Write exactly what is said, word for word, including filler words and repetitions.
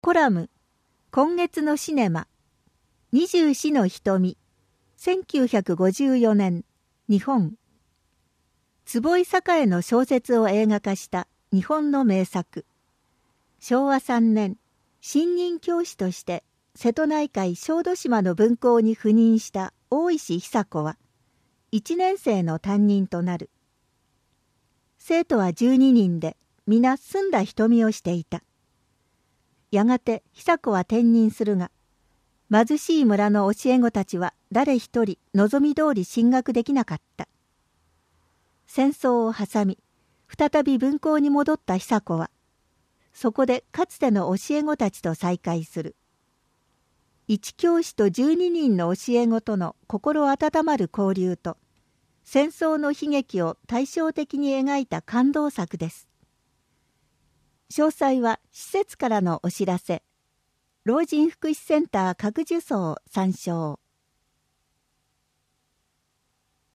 コラム今月のシネマ二十四の瞳せんきゅうひゃくごじゅうよねん日本。坪井栄の小説を映画化した日本の名作。しょうわさんねん新任教師として瀬戸内海小豆島の分校に赴任した大石久子はいちねん生の担任となる。生徒はじゅうににんで皆澄んだ瞳をしていた。やがて久子は転任するが、貧しい村の教え子たちは誰一人望み通り進学できなかった。戦争を挟み、再び分校に戻った久子は、そこでかつての教え子たちと再会する。一教師とじゅうににんの教え子との心温まる交流と、戦争の悲劇を対照的に描いた感動作です。詳細は施設からのお知らせ、老人福祉センター各受層参照。